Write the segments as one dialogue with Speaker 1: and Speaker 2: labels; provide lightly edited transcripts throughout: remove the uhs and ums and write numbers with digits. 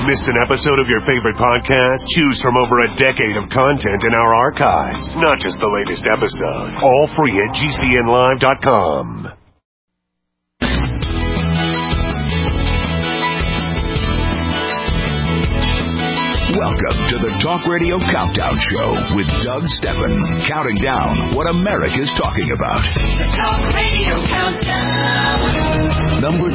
Speaker 1: Missed an episode of your favorite podcast? Choose from over a decade of content in our archives, not just the latest episode. All free at GCNlive.com.
Speaker 2: Welcome to the Talk Radio Countdown Show with Doug Stephan, counting down what America's talking about.
Speaker 3: The Talk Radio Countdown.
Speaker 2: Number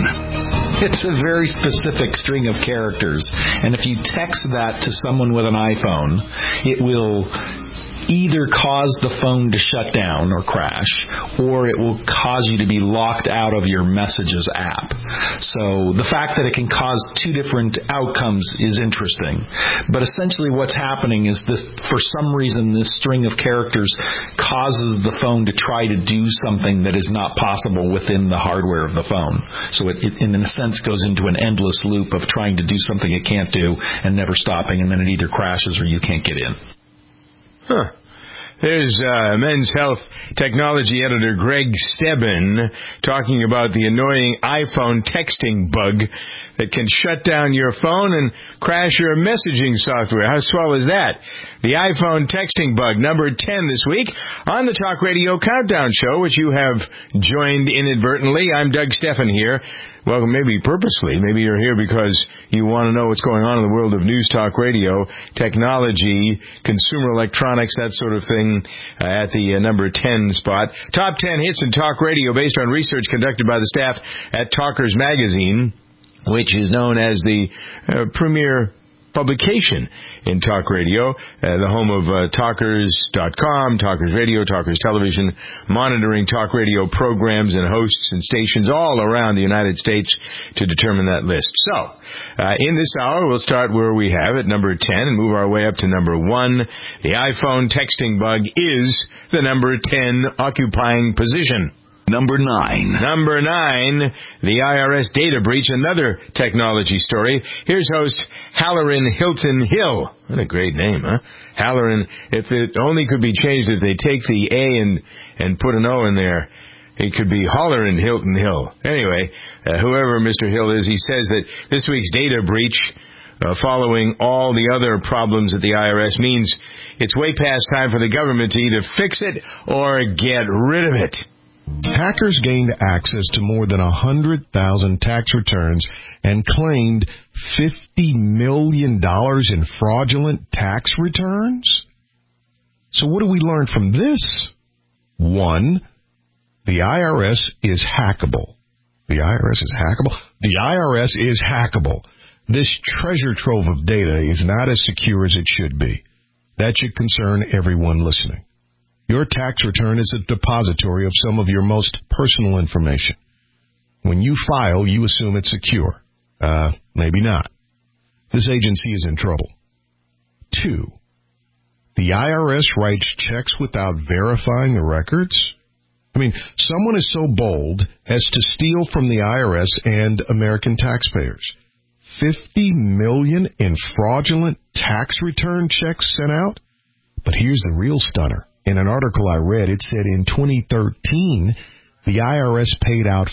Speaker 2: 10.
Speaker 4: It's a very specific string of characters, and if you text that to someone with an iPhone, it will either cause the phone to shut down or crash, or it will cause you to be locked out of your Messages app. So the fact that it can cause two different outcomes is interesting. But essentially what's happening is this, for some reason, this string of characters causes the phone to try to do something that is not possible within the hardware of the phone. So it in a sense, goes into an endless loop of trying to do something it can't do and never stopping, and then it either crashes or you can't get in.
Speaker 5: Huh. There's Men's Health Technology editor Greg Stebben talking about the annoying iPhone texting bug that can shut down your phone and crash your messaging software. How swell is that? The iPhone texting bug, number 10 this week on the Talk Radio Countdown Show, which you have joined inadvertently. I'm Doug Stephan here. Well, maybe purposely. Maybe you're here because you want to know what's going on in the world of news talk radio, technology, consumer electronics, that sort of thing, at the number 10 spot. Top 10 hits in talk radio based on research conducted by the staff at Talkers Magazine, which is known as the premier publication in talk radio, the home of Talkers.com, Talkers Radio, Talkers Television, monitoring talk radio programs and hosts and stations all around the United States to determine that list. So, in this hour, we'll start where we have it, number 10, and move our way up to number 1. The iPhone texting bug is the number 10 occupying position.
Speaker 2: Number 9.
Speaker 5: Number 9, the IRS data breach, another technology story. Here's host Halloran Hilton Hill. What a great name, huh? Halloran, if it only could be changed if they take the A and put an O in there. It could be Halloran Hilton Hill. Anyway, whoever Mr. Hill is, he says that this week's data breach, following all the other problems at the IRS, means it's way past time for the government to either fix it or get rid of it.
Speaker 6: Hackers gained access to more than 100,000 tax returns and claimed $50 million in fraudulent tax returns? So what do we learn from this? 1, the IRS is hackable. The IRS is hackable? The IRS is hackable. This treasure trove of data is not as secure as it should be. That should concern everyone listening. Your tax return is a depository of some of your most personal information. When you file, you assume it's secure. Maybe not. This agency is in trouble. 2, the IRS writes checks without verifying the records? I mean, someone is so bold as to steal from the IRS and American taxpayers. 50 million in fraudulent tax return checks sent out? But here's the real stunner. In an article I read, it said in 2013, the IRS paid out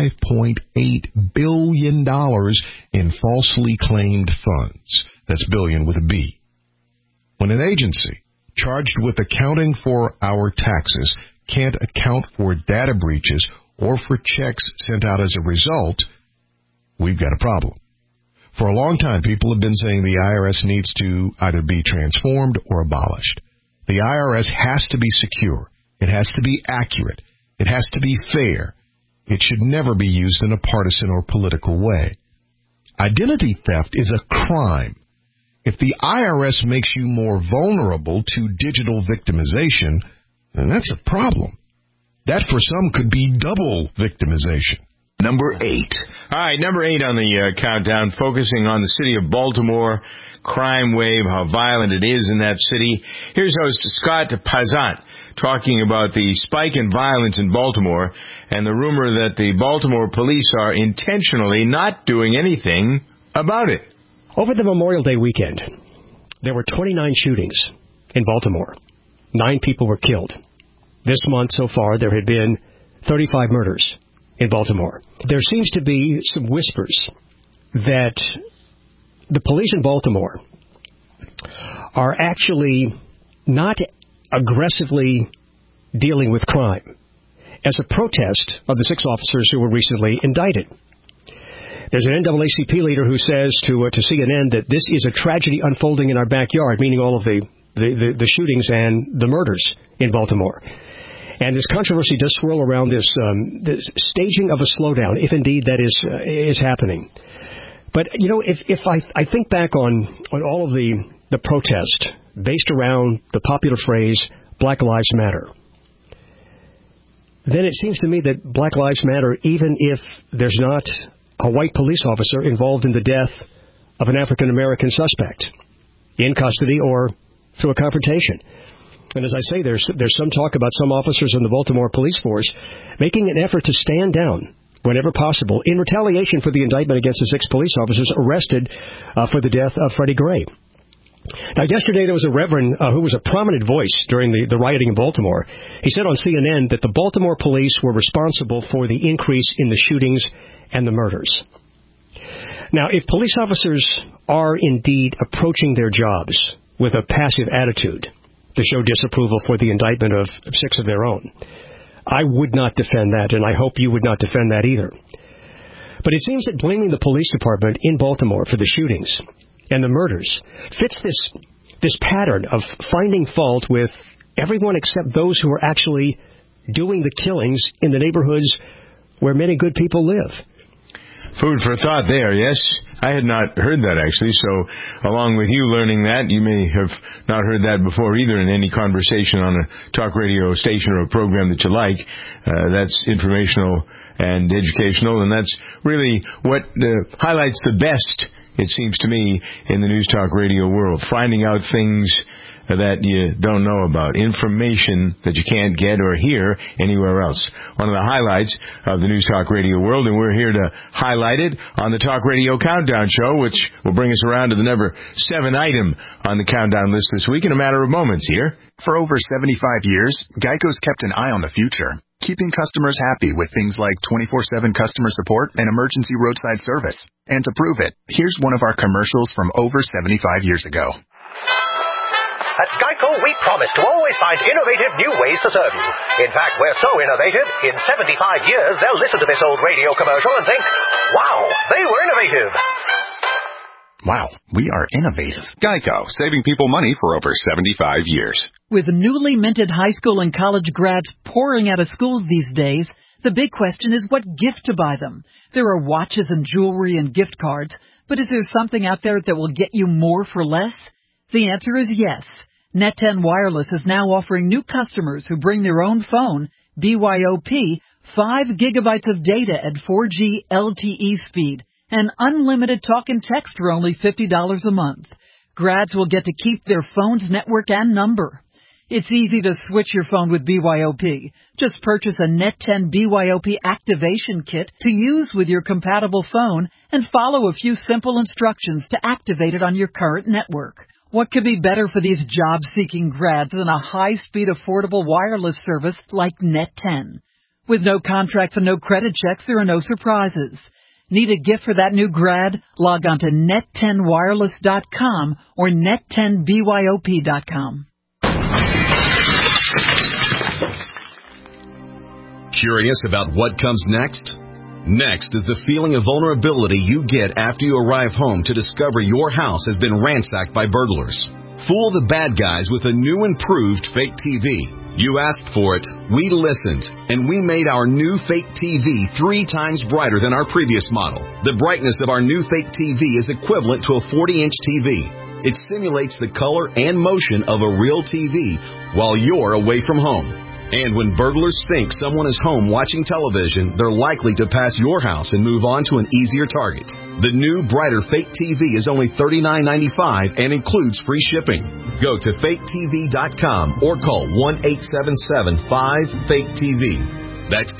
Speaker 6: $5.8 billion in falsely claimed funds. That's billion with a B. When an agency charged with accounting for our taxes can't account for data breaches or for checks sent out as a result, we've got a problem. For a long time, people have been saying the IRS needs to either be transformed or abolished. The IRS has to be secure. It has to be accurate. It has to be fair. It should never be used in a partisan or political way. Identity theft is a crime. If the IRS makes you more vulnerable to digital victimization, then that's a problem. That for some could be double victimization.
Speaker 2: Number 8.
Speaker 5: All right, number 8 on the countdown, focusing on the city of Baltimore, crime wave, how violent it is in that city. Here's host Scott Pazant talking about the spike in violence in Baltimore and the rumor that the Baltimore police are intentionally not doing anything about it.
Speaker 7: Over the Memorial Day weekend, there were 29 shootings in Baltimore. 9 people were killed. This month so far, there had been 35 murders in Baltimore. There seems to be some whispers that the police in Baltimore are actually not aggressively dealing with crime as a protest of the 6 officers who were recently indicted. There's an NAACP leader who says to CNN that this is a tragedy unfolding in our backyard, meaning all of the shootings and the murders in Baltimore. And this controversy does swirl around this staging of a slowdown, if indeed that is happening. But, if I think back on all of the protest based around the popular phrase, Black Lives Matter, then it seems to me that Black Lives Matter, even if there's not a white police officer involved in the death of an African-American suspect in custody or through a confrontation. And as I say, there's some talk about some officers in the Baltimore police force making an effort to stand down whenever possible in retaliation for the indictment against the 6 police officers arrested for the death of Freddie Gray. Now, yesterday there was a reverend who was a prominent voice during the rioting in Baltimore. He said on CNN that the Baltimore police were responsible for the increase in the shootings and the murders. Now, if police officers are indeed approaching their jobs with a passive attitude to show disapproval for the indictment of 6 of their own, I would not defend that, and I hope you would not defend that either. But it seems that blaming the police department in Baltimore for the shootings and the murders fits this pattern of finding fault with everyone except those who are actually doing the killings in the neighborhoods where many good people live.
Speaker 5: Food for thought there, yes. I had not heard that, actually, so along with you learning that, you may have not heard that before either in any conversation on a talk radio station or a program that you like. That's informational and educational, and that's really what highlights the best, it seems to me, in the news talk radio world. Finding out things that you don't know about, information that you can't get or hear anywhere else. One of the highlights of the News Talk Radio world, and we're here to highlight it on the Talk Radio Countdown Show, which will bring us around to the number 7 item on the countdown list this week in a matter of moments here.
Speaker 8: For over 75 years, GEICO's kept an eye on the future, keeping customers happy with things like 24/7 customer support and emergency roadside service. And to prove it, here's one of our commercials from over 75 years ago.
Speaker 9: At GEICO, we promise to always find innovative new ways to serve you. In fact, we're so innovative, in 75 years, they'll listen to this old radio commercial and think, wow, they were innovative.
Speaker 8: Wow, we are innovative.
Speaker 10: GEICO, saving people money for over 75 years.
Speaker 11: With newly minted high school and college grads pouring out of schools these days, the big question is what gift to buy them. There are watches and jewelry and gift cards, but is there something out there that will get you more for less? The answer is yes. Net10 Wireless is now offering new customers who bring their own phone, BYOP, 5 gigabytes of data at 4G LTE speed and unlimited talk and text for only $50 a month. Grads will get to keep their phone's network and number. It's easy to switch your phone with BYOP. Just purchase a Net10 BYOP activation kit to use with your compatible phone and follow a few simple instructions to activate it on your current network. What could be better for these job-seeking grads than a high-speed, affordable wireless service like Net10? With no contracts and no credit checks, there are no surprises. Need a gift for that new grad? Log on to net10wireless.com or net10byop.com.
Speaker 12: Curious about what comes next? Next is the feeling of vulnerability you get after you arrive home to discover your house has been ransacked by burglars. Fool the bad guys with a new improved fake TV. You asked for it, we listened, and we made our new fake TV 3 times brighter than our previous model. The brightness of our new fake TV is equivalent to a 40-inch TV. It simulates the color and motion of a real TV while you're away from home. And when burglars think someone is home watching television, they're likely to pass your house and move on to an easier target. The new, brighter Fake TV is only $39.95 and includes free shipping. Go to faketv.com or call 1-877-5-FAKE-TV. That's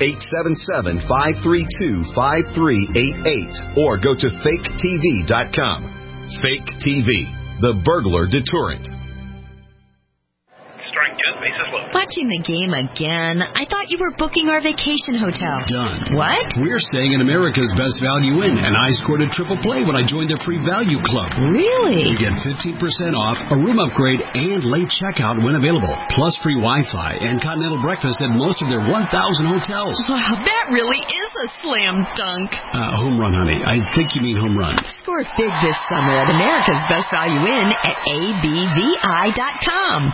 Speaker 12: 877-532-5388. Or go to faketv.com. Fake TV, the burglar deterrent.
Speaker 9: Strike 2, bases loaded.
Speaker 13: Watching the game again. I thought you were booking our vacation hotel.
Speaker 14: Done.
Speaker 13: What?
Speaker 14: We're staying in America's Best Value Inn, and I scored a triple play when I joined their free value club.
Speaker 13: Really?
Speaker 14: You get 15% off, a room upgrade, and late checkout when available. Plus free Wi-Fi and continental breakfast at most of their 1,000 hotels.
Speaker 13: Wow, that really is a slam dunk.
Speaker 14: Home run, honey. I think you mean home run.
Speaker 13: Score big this summer at America's Best Value Inn at abvi.com.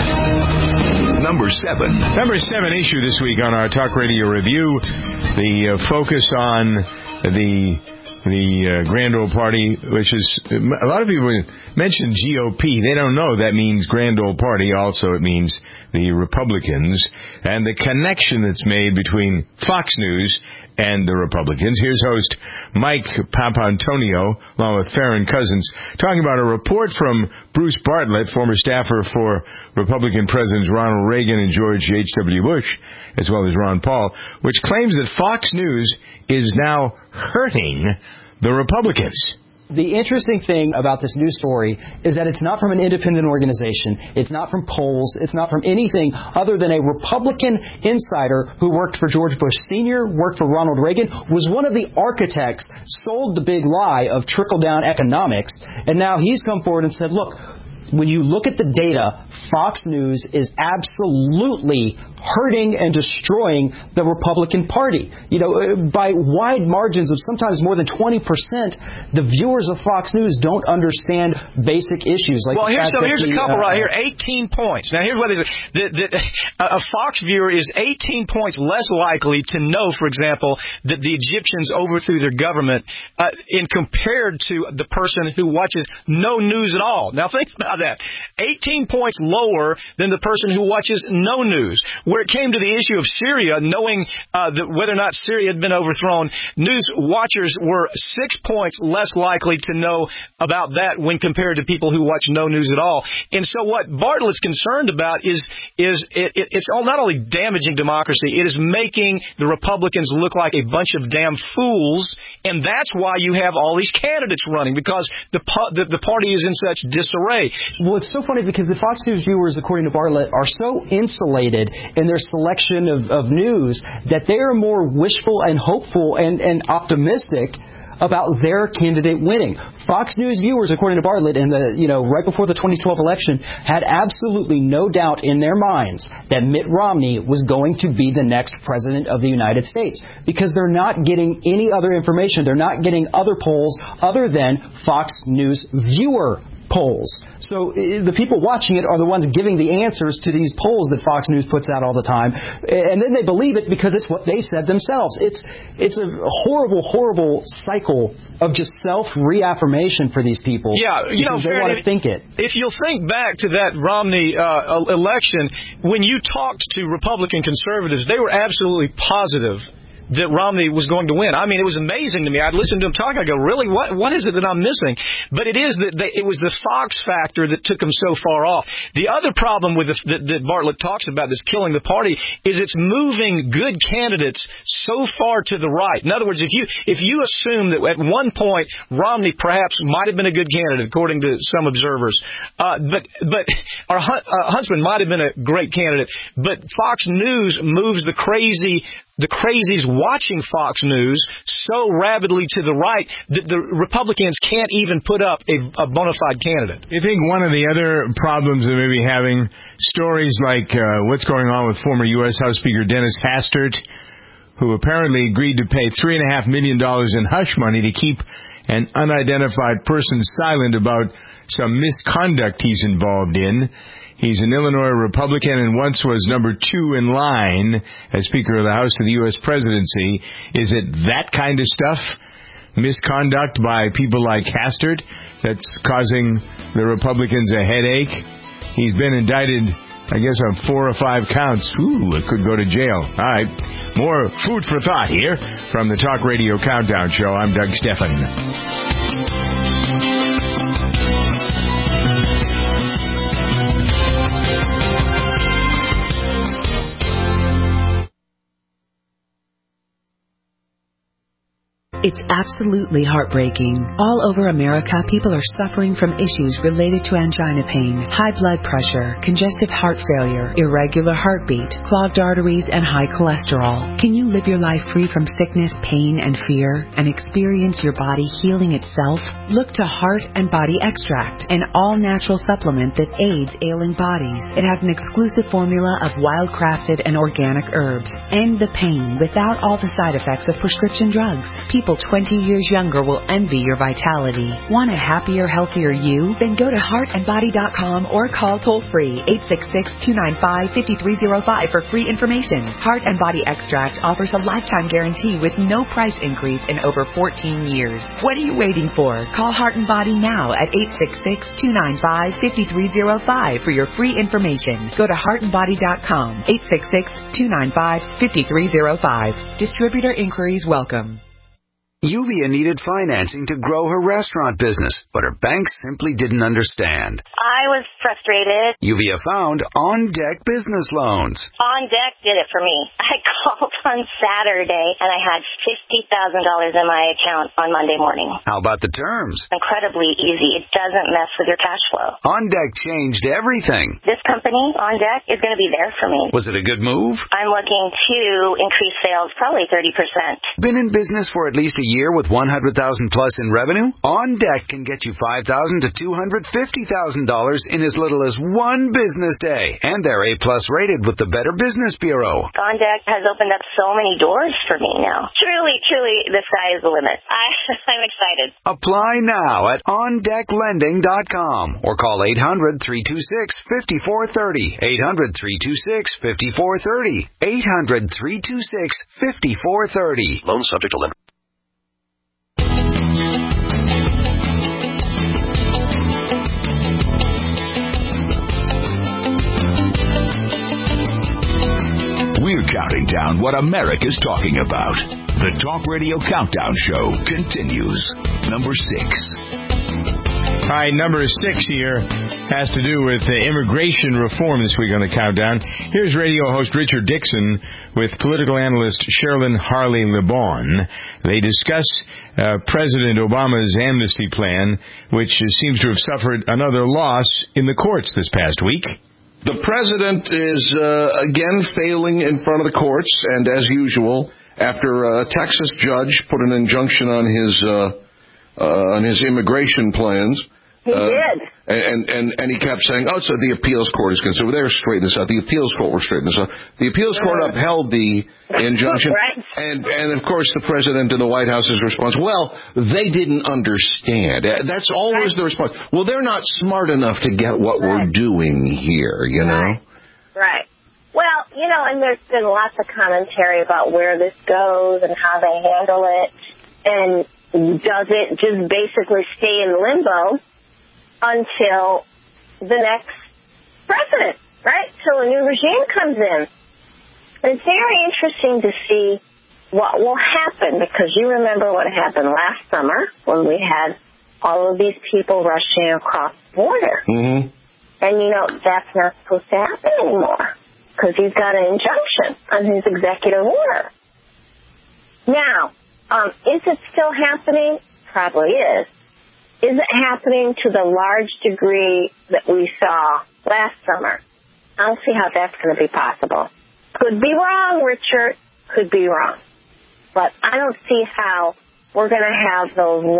Speaker 2: Number 7.
Speaker 5: Number 7 issue this week on our Talk Radio Review. The focus on the Grand Old Party, which is, a lot of people mention GOP. They don't know that means Grand Old Party. Also, it means the Republicans and the connection that's made between Fox News and the Republicans. Here's host Mike Papantonio, along with Farron Cousins, talking about a report from Bruce Bartlett, former staffer for Republican Presidents Ronald Reagan and George H.W. Bush, as well as Ron Paul, which claims that Fox News is now hurting the Republicans.
Speaker 15: The interesting thing about this news story is that it's not from an independent organization. It's not from polls. It's not from anything other than a Republican insider who worked for George Bush Sr., worked for Ronald Reagan, was one of the architects, sold the big lie of trickle-down economics, and now he's come forward and said, look, when you look at the data, Fox News is absolutely hurting and destroying the Republican Party. You know, by wide margins of sometimes more than 20%, the viewers of Fox News don't understand basic issues. Like
Speaker 16: here's a couple right here. 18 points. Now, here's what it is. A Fox viewer is 18 points less likely to know, for example, that the Egyptians overthrew their government in compared to the person who watches no news at all. Now, think about that. 18 points lower than the person who watches no news. Where it came to the issue of Syria, knowing whether or not Syria had been overthrown, news watchers were 6 points less likely to know about that when compared to people who watch no news at all. And so what Bartlett's concerned about is it's not only damaging democracy, it is making the Republicans look like a bunch of damn fools, and that's why you have all these candidates running, because the party is in such disarray.
Speaker 15: Well, it's so funny because the Fox News viewers, according to Bartlett, are so insulated in their selection of news that they are more wishful and hopeful and optimistic about their candidate winning. Fox News viewers, according to Bartlett, right before the 2012 election, had absolutely no doubt in their minds that Mitt Romney was going to be the next president of the United States, because they're not getting any other information. They're not getting other polls other than Fox News viewer polls. So the people watching it are the ones giving the answers to these polls that Fox News puts out all the time, and then they believe it because it's what they said themselves. It's a horrible, horrible cycle of just self-reaffirmation for these people.
Speaker 16: Yeah,
Speaker 15: they want to think it.
Speaker 16: If you'll think back to that Romney election, when you talked to Republican conservatives, they were absolutely positive that Romney was going to win. I mean, it was amazing to me. I'd listen to him talk. I go, really? What is it that I'm missing? But it is that it was the Fox factor that took him so far off. The other problem with that Bartlett talks about that's killing the party is it's moving good candidates so far to the right. In other words, if you assume that at one point Romney perhaps might have been a good candidate, according to some observers, but Huntsman might have been a great candidate, but Fox News moves the crazies watching Fox News so rapidly to the right that the Republicans can't even put up a bona fide candidate.
Speaker 5: You think one of the other problems that may be having stories like what's going on with former U.S. House Speaker Dennis Hastert, who apparently agreed to pay $3.5 million in hush money to keep an unidentified person silent about some misconduct he's involved in. He's an Illinois Republican and once was number 2 in line as Speaker of the House for the U.S. presidency. Is it that kind of stuff, misconduct by people like Hastert, that's causing the Republicans a headache? He's been indicted, I guess, on 4 or 5 counts. Ooh, it could go to jail. All right, more food for thought here from the Talk Radio Countdown Show. I'm Doug Stephan.
Speaker 17: It's absolutely heartbreaking. All over America, people are suffering from issues related to angina pain, high blood pressure, congestive heart failure, irregular heartbeat, clogged arteries, and high cholesterol. Can you live your life free from sickness, pain, and fear, and experience your body healing itself? Look to Heart and Body Extract, an all-natural supplement that aids ailing bodies. It has an exclusive formula of wild-crafted and organic herbs. End the pain without all the side effects of prescription drugs. People 20 years younger will envy your vitality. Want a happier, healthier you? Then go to heartandbody.com or call toll-free 866-295-5305 for free information. Heart and Body Extract offers a lifetime guarantee with no price increase in over 14 years. What are you waiting for? Call Heart and Body now at 866-295-5305 for your free information. Go to heartandbody.com, 866-295-5305. Distributor inquiries welcome.
Speaker 18: Uvia needed financing to grow her restaurant business, but her bank simply didn't understand.
Speaker 19: I was frustrated.
Speaker 18: Uvia found On Deck Business Loans.
Speaker 19: On Deck did it for me. I called on Saturday, and I had $50,000 in my account on Monday morning.
Speaker 18: How about the terms?
Speaker 19: Incredibly easy. It doesn't mess with your cash flow.
Speaker 18: On Deck changed everything.
Speaker 19: This company, On Deck, is going to be there for me.
Speaker 18: Was it a good move?
Speaker 19: I'm looking to increase sales probably 30%.
Speaker 18: Been in business for at least a year with $100,000 plus in revenue? On Deck can get you $5,000 to $250,000 in as little as one business day. And they're A-plus rated with the Better Business Bureau.
Speaker 19: On Deck has opened up so many doors for me now. Truly, the sky is the limit. I'm excited.
Speaker 18: Apply now at OnDeckLending.com or call 800-326-5430. 800-326-5430. 800-326-5430.
Speaker 9: Loan subject to lender.
Speaker 2: We're counting down what America's talking about. The Talk Radio Countdown Show continues. Number 6.
Speaker 5: All right, number 6 here has to do with immigration reform this week on the countdown. Here's radio host Richard Dixon with political analyst Sherilyn Harley LeBon. They discuss President Obama's amnesty plan, which seems to have suffered another loss in the courts this past week.
Speaker 20: The president is, again, failing in front of the courts, and as usual, after a Texas judge put an injunction on his immigration plans.
Speaker 19: He did.
Speaker 20: And he kept saying, so the appeals court is concerned. They're straightening this out. The appeals court will straighten this out. The appeals court upheld the injunction.
Speaker 19: Right.
Speaker 20: And, of course, the president and the White House's response, well, they didn't understand. That's always the response. Well, they're not smart enough to get what we're doing here, you know?
Speaker 19: Right. Well, and there's been lots of commentary about where this goes and how they handle it. And does it just basically stay in limbo until the next president, right? Till a new regime comes in. It's very interesting to see what will happen, because you remember what happened last summer when we had all of these people rushing across the border.
Speaker 20: Mm-hmm.
Speaker 19: And, that's not supposed to happen anymore, because he's got an injunction on his executive order. Now, is it still happening? Probably is. Is it happening to the large degree that we saw last summer? I don't see how that's going to be possible. Could be wrong, Richard. Could be wrong. But I don't see how we're going to have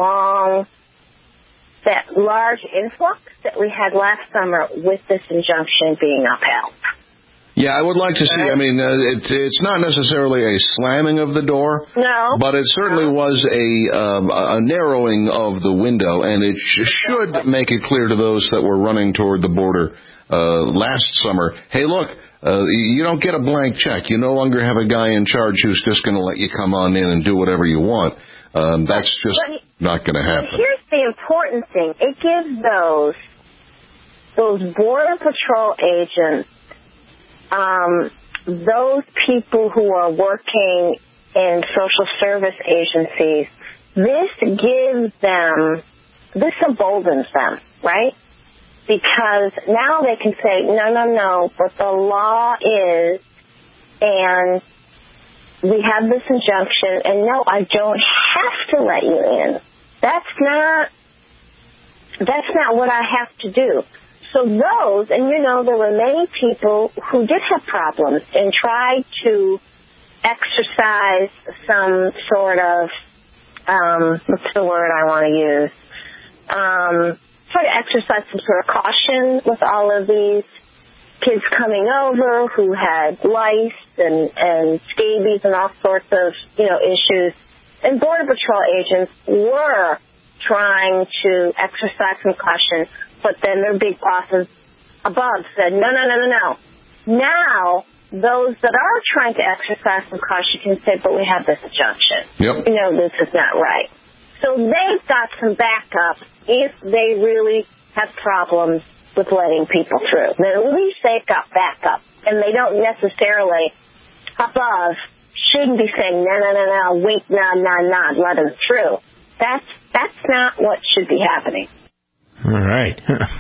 Speaker 19: that large influx that we had last summer with this injunction being upheld.
Speaker 20: Yeah, I would like to see, it's not necessarily a slamming of the door.
Speaker 19: No.
Speaker 20: But it certainly was a narrowing of the window, and it should make it clear to those that were running toward the border last summer, hey, look, you don't get a blank check. You no longer have a guy in charge who's just going to let you come on in and do whatever you want. That's just not going to happen.
Speaker 19: Here's the important thing. It gives those Border Patrol agents, those people who are working in social service agencies, this emboldens them, right? Because now they can say, no, but the law is, and we have this injunction, and no, I don't have to let you in. That's not what I have to do. So those, and there were many people who did have problems and tried to exercise some sort of, what's the word I want to use? Try to exercise some sort of caution with all of these kids coming over who had lice and scabies and all sorts of, issues. And Border Patrol agents were trying to exercise some caution, but then their big bosses above said, no. Now, those that are trying to exercise some caution can say, but we have this injunction.
Speaker 20: Yep.
Speaker 19: This is not right. So they've got some backup if they really have problems with letting people through. Then at least they've got backup, and they don't necessarily above shouldn't be saying, no, wait, not, let them through. That's not what should be happening.
Speaker 5: All right.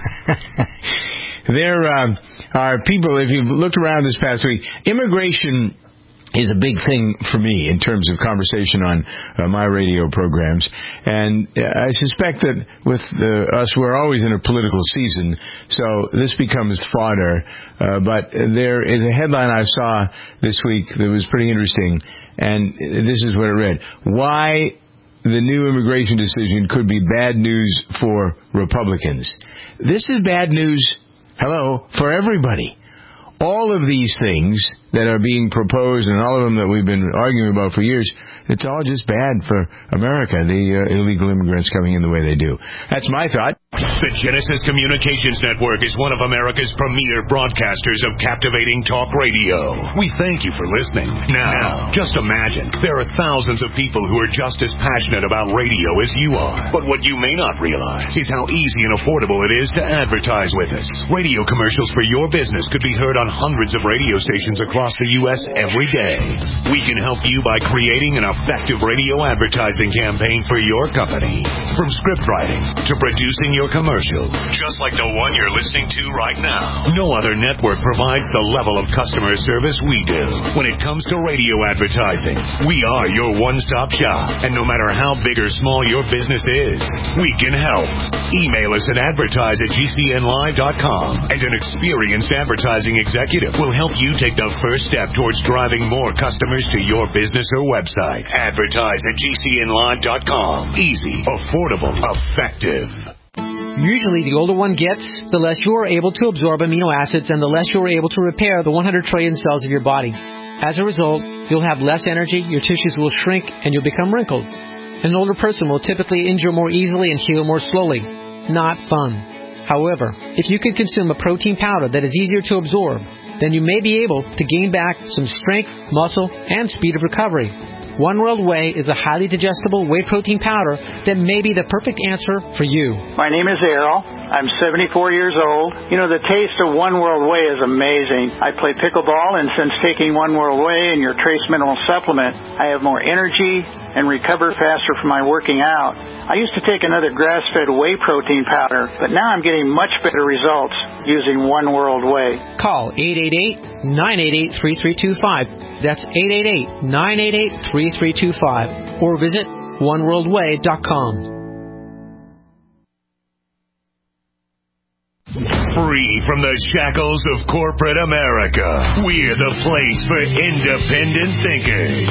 Speaker 5: There are people, if you've looked around this past week, immigration is a big thing for me in terms of conversation on my radio programs. And I suspect that with us, we're always in a political season, so this becomes fodder. But there is a headline I saw this week that was pretty interesting, and this is what it read. Why the new immigration decision could be bad news for Republicans. This is bad news, for everybody. All of these things that are being proposed and all of them that we've been arguing about for years, it's all just bad for America, the illegal immigrants coming in the way they do. That's my thought.
Speaker 1: The Genesis Communications Network is one of America's premier broadcasters of captivating talk radio. We thank you for listening. Now, just imagine, there are thousands of people who are just as passionate about radio as you are. But what you may not realize is how easy and affordable it is to advertise with us. Radio commercials for your business could be heard on hundreds of radio stations across the U.S. every day. We can help you by creating an effective radio advertising campaign for your company. From script writing to producing your commercial, just like the one you're listening to right now. No other network provides the level of customer service we do. When it comes to radio advertising, we are your one-stop shop. And no matter how big or small your business is, we can help. Email us at advertise@gcnlive.com, and an experienced advertising executive will help you take the first step towards driving more customers to your business or website. Advertise@gcnlive.com. Easy, affordable, effective.
Speaker 21: Usually, the older one gets, the less you are able to absorb amino acids and the less you are able to repair the 100 trillion cells of your body. As a result, you'll have less energy, your tissues will shrink, and you'll become wrinkled. An older person will typically injure more easily and heal more slowly. Not fun. However, if you can consume a protein powder that is easier to absorb, then you may be able to gain back some strength, muscle, and speed of recovery. One World Whey is a highly digestible whey protein powder that may be the perfect answer for you.
Speaker 22: My name is Errol. I'm 74 years old. The taste of One World Whey is amazing. I play pickleball, and since taking One World Whey and your trace mineral supplement, I have more energy and recover faster from my working out. I used to take another grass-fed whey protein powder, but now I'm getting much better results using One World Whey.
Speaker 21: Call 888-988-3325. That's 888-988-3325. Or visit oneworldway.com.
Speaker 1: Free from the shackles of corporate America, we're the place for independent thinkers.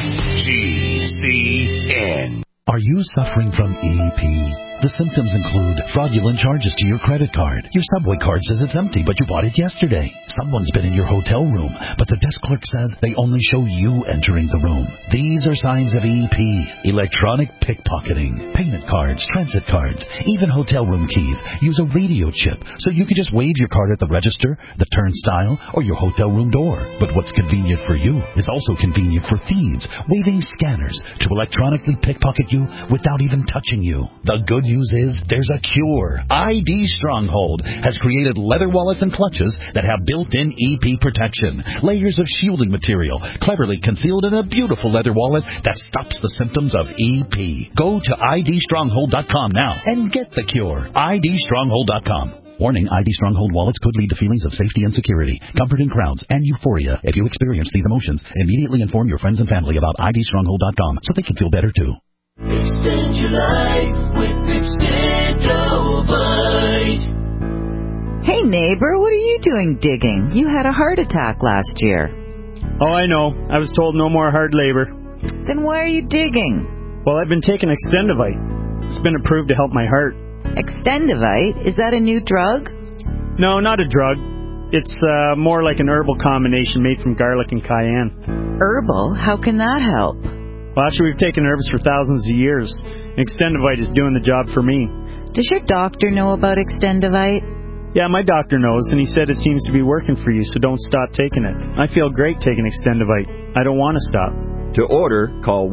Speaker 1: GCN.
Speaker 23: Are you suffering from EP? The symptoms include fraudulent charges to your credit card. Your Subway card says it's empty, but you bought it yesterday. Someone's been in your hotel room, but the desk clerk says they only show you entering the room. These are signs of EP. Electronic pickpocketing. Payment cards, transit cards, even hotel room keys use a radio chip, so you can just wave your card at the register, the turnstile, or your hotel room door. But what's convenient for you is also convenient for thieves, waving scanners to electronically pickpocket you without even touching you. The good news is there's a cure. ID Stronghold has created leather wallets and clutches that have built-in EP protection. Layers of shielding material cleverly concealed in a beautiful leather wallet that stops the symptoms of EP. Go to idstronghold.com now and get the cure. idstronghold.com. Warning, ID Stronghold wallets could lead to feelings of safety and security, comfort in crowds, and euphoria. If you experience these emotions, immediately inform your friends and family about idstronghold.com so they can feel better too.
Speaker 3: Extend your life with Extendovite.
Speaker 4: Hey neighbor, what are you doing digging? You had a heart attack last year.
Speaker 6: Oh, I know. I was told no more hard labor.
Speaker 4: Then why are you digging?
Speaker 6: Well, I've been taking Extendovite. It's been approved to help my heart.
Speaker 4: Extendovite? Is that a new drug?
Speaker 6: No, not a drug. It's more like an herbal combination made from garlic and cayenne.
Speaker 4: Herbal? How can that help?
Speaker 6: Well, actually, we've taken herbs for thousands of years. Extendovite is doing the job for me.
Speaker 4: Does your doctor know about Extendovite?
Speaker 6: Yeah, my doctor knows, and he said it seems to be working for you, so don't stop taking it. I feel great taking Extendovite. I don't want to stop.
Speaker 24: To order, call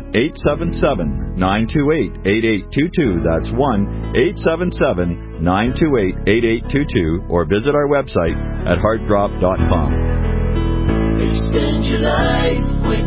Speaker 24: 1-877-928-8822. That's 1-877-928-8822. Or visit our website at heartdrop.com.
Speaker 3: Extend your life with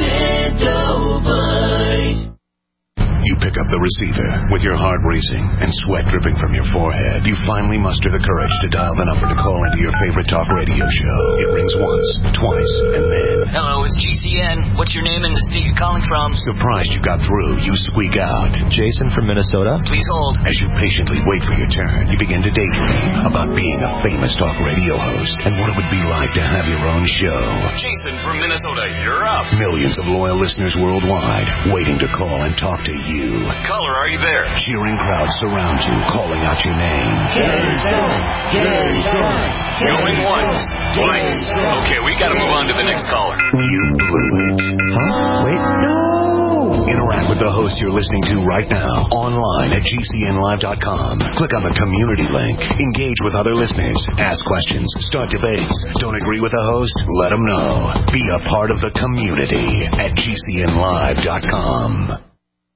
Speaker 3: Extendovite.
Speaker 1: You pick up the receiver with your heart racing and sweat dripping from your forehead. You finally muster the courage to dial the number to call into your favorite talk radio show. It rings once, twice, and then...
Speaker 25: Hello, it's GCN. What's your name and the state you're calling from?
Speaker 1: Surprised you got through, you squeak out.
Speaker 26: Jason from Minnesota.
Speaker 25: Please hold.
Speaker 1: As you patiently wait for your turn, you begin to daydream about being a famous talk radio host and what it would be like to have your own show.
Speaker 25: Jason from Minnesota, you're up.
Speaker 1: Millions of loyal listeners worldwide waiting to call and talk to you.
Speaker 25: Caller, are you there?
Speaker 1: Cheering crowds surround you, calling out your name.
Speaker 3: Jason! Jason!
Speaker 25: Going once, twice. Okay, we gotta move on to the next caller.
Speaker 1: You blew it.
Speaker 7: Huh? Wait. No!
Speaker 1: Interact with the host you're listening to right now, online at GCNlive.com. Click on the community link. Engage with other listeners. Ask questions. Start debates. Don't agree with the host? Let them know. Be a part of the community at GCNlive.com.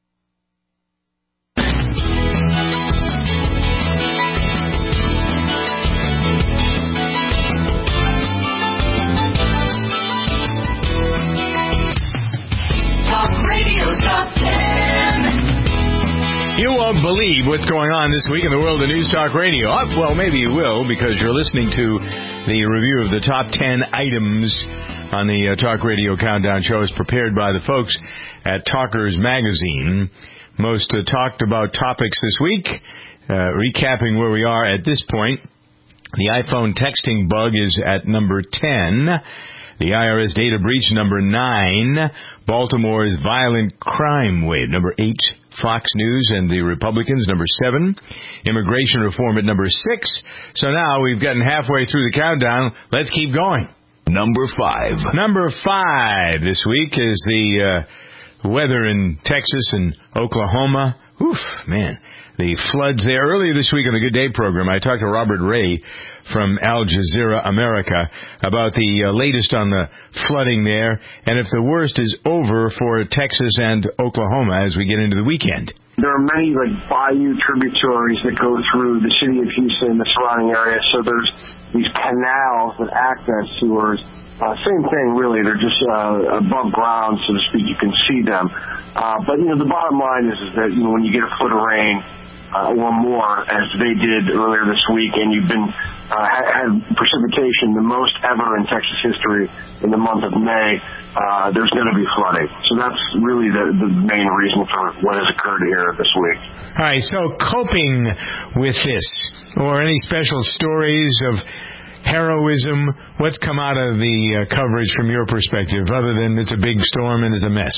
Speaker 5: You won't believe what's going on this week in the world of News Talk Radio. Well, maybe you will, because you're listening to the review of the top 10 items on the Talk Radio Countdown show as prepared by the folks at Talkers Magazine. Most talked about topics this week. Recapping where we are at this point, the iPhone texting bug is at number 10. The IRS data breach, number 9. Baltimore's violent crime wave, number 8. Fox News and the Republicans, number 7. Immigration reform at number 6. So now we've gotten halfway through the countdown. Let's keep going.
Speaker 2: Number 5.
Speaker 5: Number 5 this week is the weather in Texas and Oklahoma. Oof, man. The floods there. Earlier this week on the Good Day program, I talked to Robert Ray from Al Jazeera America about the latest on the flooding there, and if the worst is over for Texas and Oklahoma as we get into the weekend.
Speaker 27: There are many bayou tributaries that go through the city of Houston and the surrounding area, so there's these canals that act as sewers. Same thing, really. They're just above ground, so to speak. You can see them. But, the bottom line is that, when you get a foot of rain, or more, as they did earlier this week, and you've been had precipitation, the most ever in Texas history in the month of May, there's going to be flooding. So that's really the main reason for what has occurred here this week.
Speaker 5: All right, so coping with this, or any special stories of heroism, what's come out of the coverage from your perspective, other than it's a big storm and it's a mess?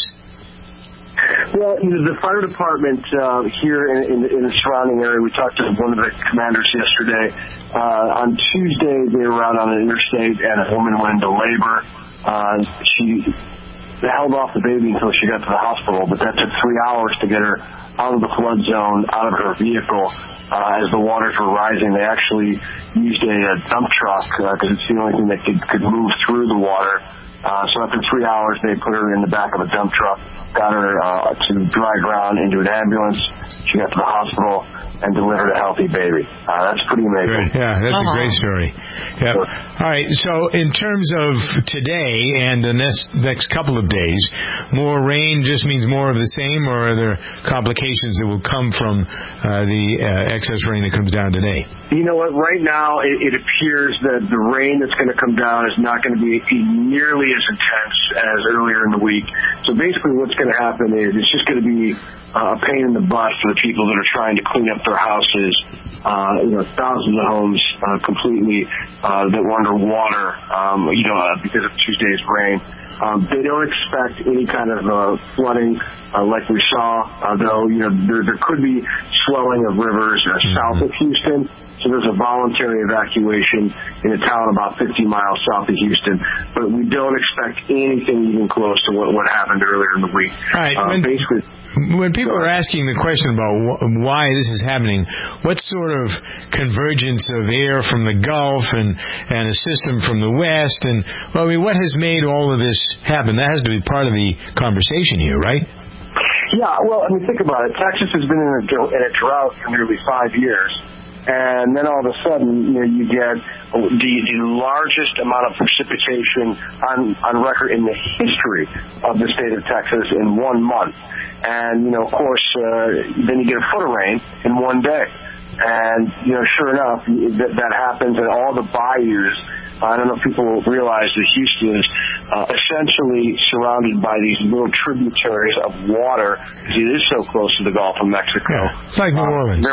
Speaker 27: Well, the fire department here in the surrounding area, we talked to one of the commanders yesterday. On Tuesday, they were out on an interstate, and a woman went into labor. She held off the baby until she got to the hospital, but that took 3 hours to get her out of the flood zone, out of her vehicle. As the waters were rising, they actually used a dump truck because it's the only thing that could move through the water. So after 3 hours, they put her in the back of a dump truck, got her to dry ground into an ambulance. She got to the hospital. and delivered a healthy baby. That's pretty amazing.
Speaker 5: Good. Yeah, that's a great story. Yeah. All right, so in terms of today and the next couple of days, more rain just means more of the same, or are there complications that will come from the excess rain that comes down today?
Speaker 27: You know what? Right now, it appears that the rain that's going to come down is not going to be nearly as intense as earlier in the week. So basically what's going to happen is it's just going to be a pain in the butt for the people that are trying to clean up their houses. Thousands of homes completely that were underwater, because of Tuesday's rain. They don't expect any kind of flooding like we saw, though, there could be swelling of rivers south of Houston. So there's a voluntary evacuation in a town about 50 miles south of Houston. But we don't expect anything even close to what happened earlier in the week.
Speaker 5: All right. When people are asking the question about why this is happening, what sort of convergence of air from the Gulf and a system from the West, and what has made all of this happen? That has to be part of the conversation here, right?
Speaker 27: Yeah, well, think about it. Texas has been in a drought for nearly 5 years. And then all of a sudden, you get the largest amount of precipitation on record in the history of the state of Texas in 1 month. And, of course, then you get a foot of rain in 1 day. And, sure enough, that happens, and all the bayous, I don't know if people realize that Houston is essentially surrounded by these little tributaries of water. It is so close to the Gulf of Mexico.
Speaker 5: Yeah, it's like New Orleans.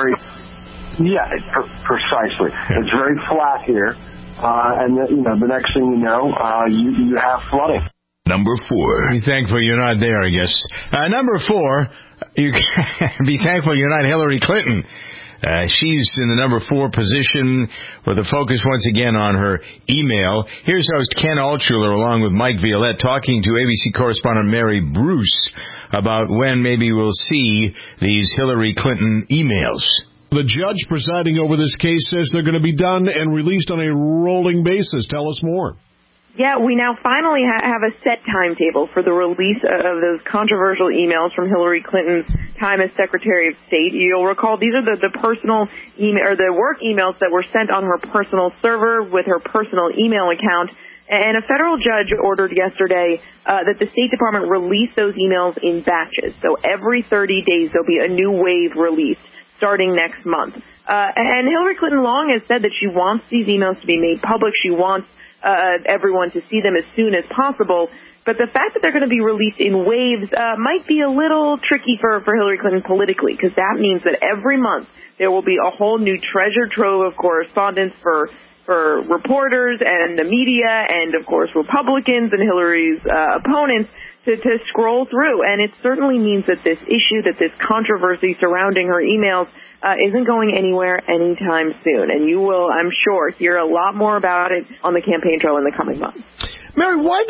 Speaker 5: Precisely.
Speaker 27: Yeah. It's very flat here, and the next thing you know, you have flooding.
Speaker 2: Number 4.
Speaker 5: Be thankful you're not there, I guess. Number 4, you be thankful you're not Hillary Clinton. She's in the number 4 position with the focus once again on her email. Here's host Ken Altshuler along with Mike Violette talking to ABC correspondent Mary Bruce about when maybe we'll see these Hillary Clinton emails.
Speaker 8: The judge presiding over this case says they're going to be done and released on a rolling basis. Tell us more.
Speaker 10: Yeah, we now finally have a set timetable for the release of those controversial emails from Hillary Clinton's time as Secretary of State. You'll recall these are the personal email or the work emails that were sent on her personal server with her personal email account. And a federal judge ordered yesterday that the State Department release those emails in batches. So every 30 days there'll be a new wave released starting next month. And Hillary Clinton long has said that she wants these emails to be made public. She wants everyone to see them as soon as possible. But the fact that they're going to be released in waves might be a little tricky for Hillary Clinton politically, because that means that every month there will be a whole new treasure trove of correspondence for reporters and the media and, of course, Republicans and Hillary's opponents to scroll through. And it certainly means that this issue, that this controversy surrounding her emails isn't going anywhere anytime soon. And you will, I'm sure, hear a lot more about it on the campaign trail in the coming months.
Speaker 11: Mary, why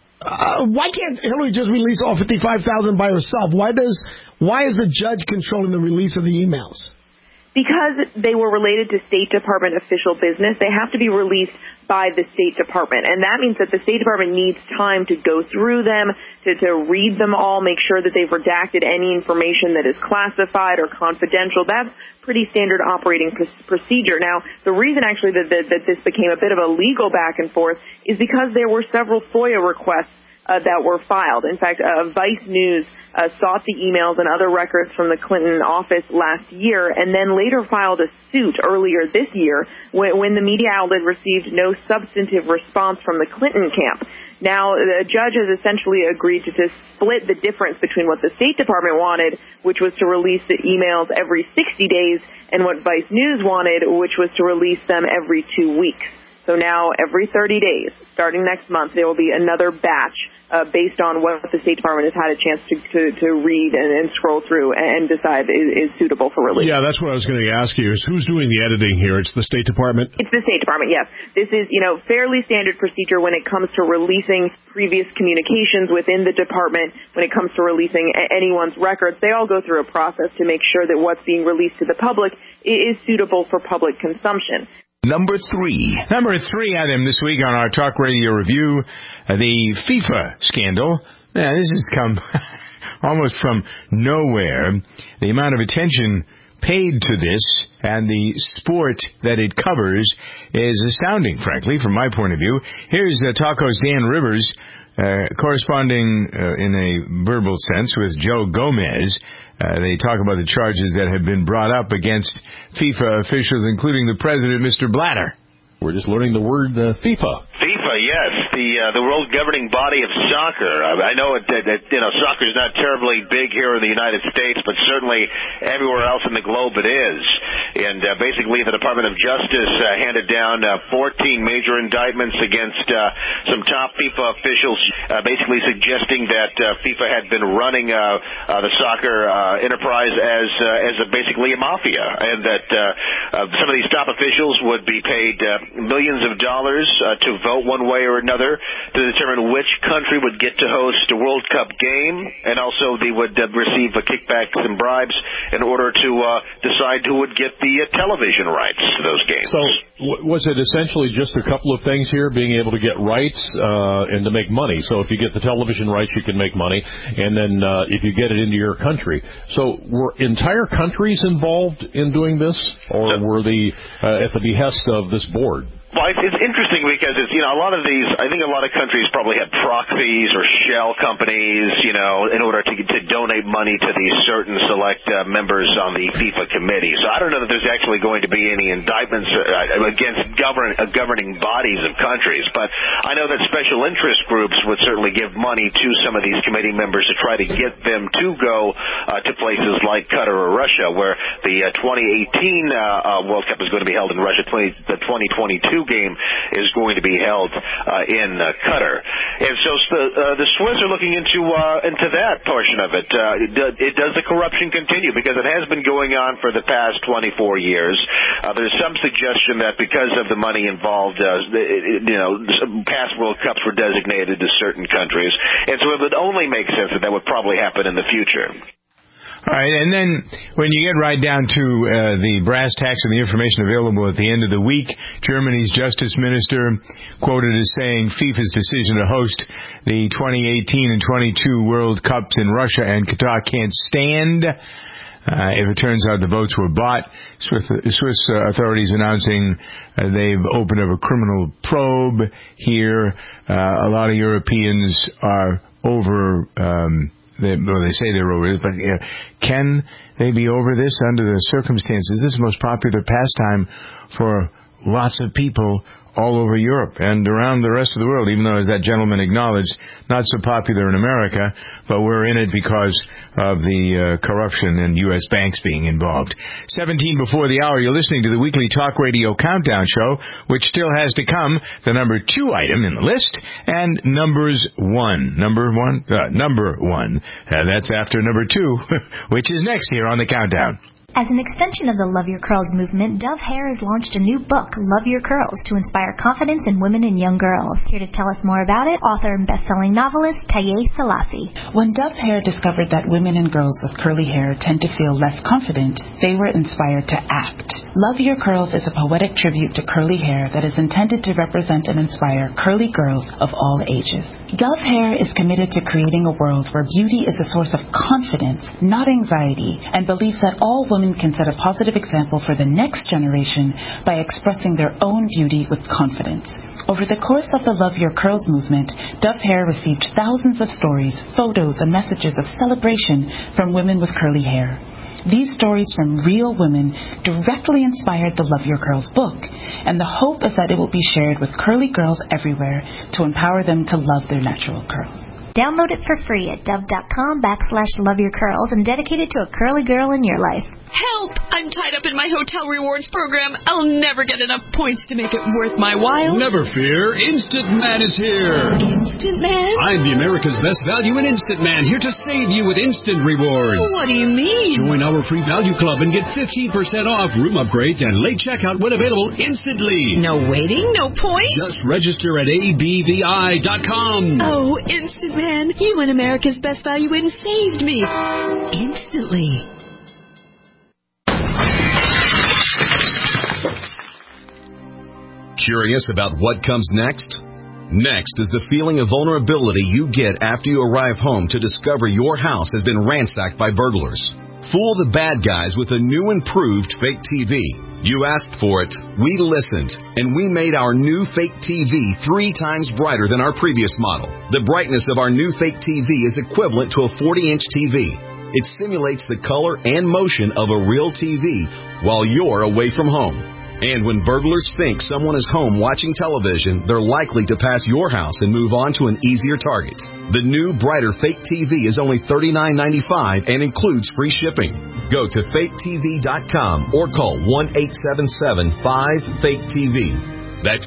Speaker 11: can't Hillary just release all 55,000 by herself? Why is the judge controlling the release of the emails?
Speaker 10: Because they were related to State Department official business, they have to be released by the State Department. And that means that the State Department needs time to go through them, to read them all, make sure that they've redacted any information that is classified or confidential. That's pretty standard operating procedure. Now, the reason actually that this became a bit of a legal back and forth is because there were several FOIA requests that were filed. In fact, Vice News sought the emails and other records from the Clinton office last year and then later filed a suit earlier this year when the media outlet received no substantive response from the Clinton camp. Now, the judge has essentially agreed to split the difference between what the State Department wanted, which was to release the emails every 60 days, and what Vice News wanted, which was to release them every 2 weeks. So now, every 30 days, starting next month, there will be another batch based on what the State Department has had a chance to read and scroll through and decide is suitable for release.
Speaker 8: Yeah, that's what I was going to ask you, is who's doing the editing here? It's the State Department?
Speaker 10: It's the State Department, yes. This is, fairly standard procedure when it comes to releasing previous communications within the department, when it comes to releasing anyone's records. They all go through a process to make sure that what's being released to the public is suitable for public consumption.
Speaker 2: Number 3.
Speaker 5: Number 3 item this week on our Talk Radio Review, the FIFA scandal. Now, this has come almost from nowhere. The amount of attention paid to this, and the sport that it covers is astounding, frankly, from my point of view. Here's Talko's Dan Rivers, corresponding in a verbal sense with Joe Gomez. They talk about the charges that have been brought up against FIFA officials, including the president, Mr. Blatter.
Speaker 8: We're just learning the word FIFA.
Speaker 12: FIFA, yes, the world governing body of soccer. I know soccer is not terribly big here in the United States, but certainly everywhere else in the globe it is. And basically, the Department of Justice handed down 14 major indictments against some top FIFA officials, basically suggesting that FIFA had been running the soccer enterprise as basically a mafia, and that some of these top officials would be paid millions of dollars to vote one way or another to determine which country would get to host a World Cup game, and also they would receive kickbacks and bribes in order to decide who would get the television rights to those games.
Speaker 8: So was it essentially just a couple of things here, being able to get rights and to make money? So if you get the television rights, you can make money, and then if you get it into your country. So were entire countries involved in doing this, or were they at the behest of this board?
Speaker 12: Well, it's interesting because it's, a lot of these, I think a lot of countries probably had proxies or shell companies, in order to donate money to these certain select members on the FIFA committee. So I don't know that there's actually going to be any indictments against governing bodies of countries, but I know that special interest groups would certainly give money to some of these committee members to try to get them to go to places like Qatar or Russia, where the 2018 World Cup is going to be held in Russia. The 2022 game is going to be held in Qatar, and so the Swiss are looking into that portion of it. Does the corruption continue? Because it has been going on for the past 24 years. There's some suggestion that because of the money involved, past World Cups were designated to certain countries, and so it would only make sense that would probably happen in the future.
Speaker 5: All right, and then when you get right down to the brass tacks and the information available at the end of the week, Germany's justice minister quoted as saying FIFA's decision to host the 2018 and 22 World Cups in Russia and Qatar can't stand. If it turns out the votes were bought, Swiss authorities announcing they've opened up a criminal probe here. A lot of Europeans are over... they say they're over it, but can they be over this under the circumstances? This is the most popular pastime for lots of people all over Europe and around the rest of the world, even though, as that gentleman acknowledged, not so popular in America, but we're in it because of the corruption and U.S. banks being involved. 17 before the hour, you're listening to the weekly Talk Radio Countdown Show, which still has to come, the number 2 item in the list, and number one. That's after number 2, which is next here on the Countdown.
Speaker 13: As an extension of the Love Your Curls movement, Dove Hair has launched a new book, Love Your Curls, to inspire confidence in women and young girls. Here to tell us more about it, author and best-selling novelist Taye Selassie.
Speaker 14: When Dove Hair discovered that women and girls with curly hair tend to feel less confident, they were inspired to act. Love Your Curls is a poetic tribute to curly hair that is intended to represent and inspire curly girls of all ages. Dove Hair is committed to creating a world where beauty is a source of confidence, not anxiety, and believes that all women can set a positive example for the next generation by expressing their own beauty with confidence. Over the course of the Love Your Curls movement, Dove Hair received thousands of stories, photos, and messages of celebration from women with curly hair. These stories from real women directly inspired the Love Your Curls book, and the hope is that it will be shared with curly girls everywhere to empower them to love their natural curls.
Speaker 13: Download it for free at dove.com/loveyourcurls and dedicate it to a curly girl in your life.
Speaker 15: Help! I'm tied up in my hotel rewards program. I'll never get enough points to make it worth my while.
Speaker 16: Never fear. Instant Man is here.
Speaker 15: Instant Man?
Speaker 16: I'm the America's Best Value in Instant Man, here to save you with instant rewards.
Speaker 15: What do you mean?
Speaker 16: Join our free value club and get 15% off room upgrades and late checkout when available instantly.
Speaker 15: No waiting? No points?
Speaker 16: Just register at abvi.com.
Speaker 15: Oh, Instant Man, you and America's Best Value in saved me. Instantly.
Speaker 17: Curious about what comes next? Next is the feeling of vulnerability you get after you arrive home to discover your house has been ransacked by burglars. Fool the bad guys with a new improved fake TV. You asked for it, we listened, and we made our new fake TV 3 times brighter than our previous model. The brightness of our new fake TV is equivalent to a 40-inch TV. It simulates the color and motion of a real TV while you're away from home. And when burglars think someone is home watching television, they're likely to pass your house and move on to an easier target. The new, brighter fake TV is only $39.95 and includes free shipping. Go to faketv.com or call 1-877-5-FAKE-TV. That's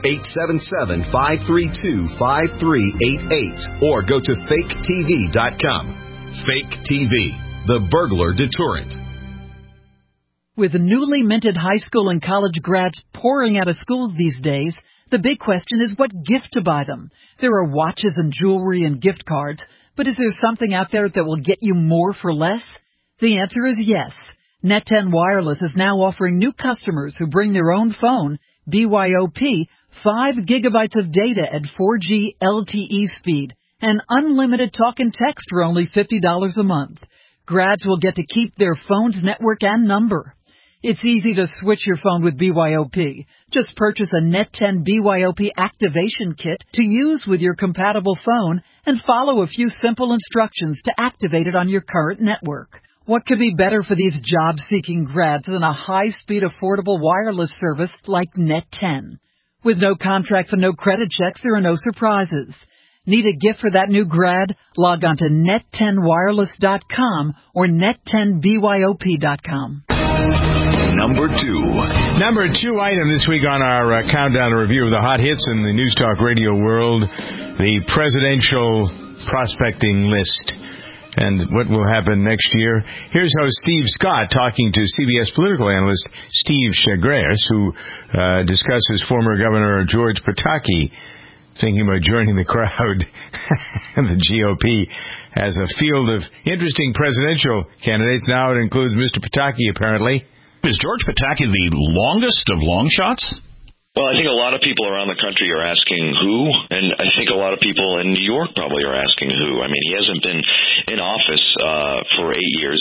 Speaker 17: 877-532-5388. Or go to faketv.com. Fake TV, the burglar deterrent.
Speaker 9: With newly minted high school and college grads pouring out of schools these days, the big question is what gift to buy them. There are watches and jewelry and gift cards, but is there something out there that will get you more for less? The answer is yes. Net10 Wireless is now offering new customers who bring their own phone, BYOP, 5 gigabytes of data at 4G LTE speed and unlimited talk and text for only $50 a month. Grads will get to keep their phone's network and number. It's easy to switch your phone with BYOP. Just purchase a Net10 BYOP activation kit to use with your compatible phone and follow a few simple instructions to activate it on your current network. What could be better for these job-seeking grads than a high-speed, affordable wireless service like Net10? With no contracts and no credit checks, there are no surprises. Need a gift for that new grad? Log on to net10wireless.com or net10byop.com.
Speaker 2: Number 2
Speaker 5: item this week on our countdown review of the hot hits in the News Talk Radio world, the presidential prospecting list and what will happen next year. Here's host Steve Scott talking to CBS political analyst Steve Chagres, who discusses former Governor George Pataki thinking about joining the crowd. The GOP has a field of interesting presidential candidates. Now it includes Mr. Pataki, apparently.
Speaker 18: Is George Pataki the longest of long shots?
Speaker 19: Well, I think a lot of people around the country are asking who, and I think a lot of people in New York probably are asking who. I mean, he hasn't been in office for 8 years,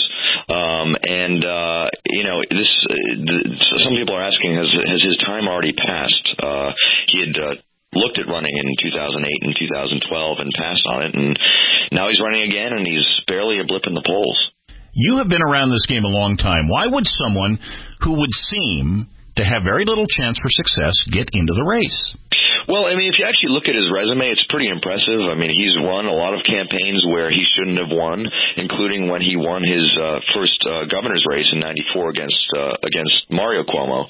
Speaker 19: some people are asking, has his time already passed? He had looked at running in 2008 and 2012 and passed on it, and now he's running again, and he's barely a blip in the polls.
Speaker 18: You have been around this game a long time. Why would someone who would seem to have very little chance for success get into the race?
Speaker 19: Well, I mean, if you actually look at his resume, it's pretty impressive. I mean, he's won a lot of campaigns where he shouldn't have won, including when he won his first governor's race in '94 against Mario Cuomo.